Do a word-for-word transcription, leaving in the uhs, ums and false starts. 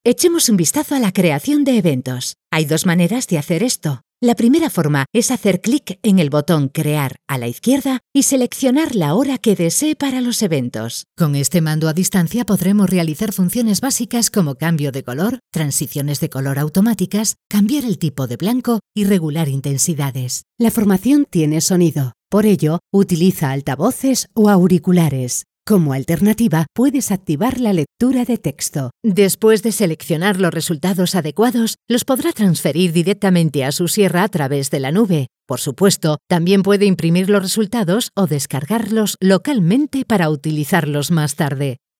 Echemos un vistazo a la creación de eventos. Hay dos maneras de hacer esto. La primera forma es hacer clic en el botón Crear a la izquierda y seleccionar la hora que desee para los eventos. Con este mando a distancia podremos realizar funciones básicas como cambio de color, transiciones de color automáticas, cambiar el tipo de blanco y regular intensidades. La formación tiene sonido, por ello utiliza altavoces o auriculares. Como alternativa, puedes activar la lectura de texto. Después de seleccionar los resultados adecuados, los podrá transferir directamente a su sierra a través de la nube. Por supuesto, también puede imprimir los resultados o descargarlos localmente para utilizarlos más tarde.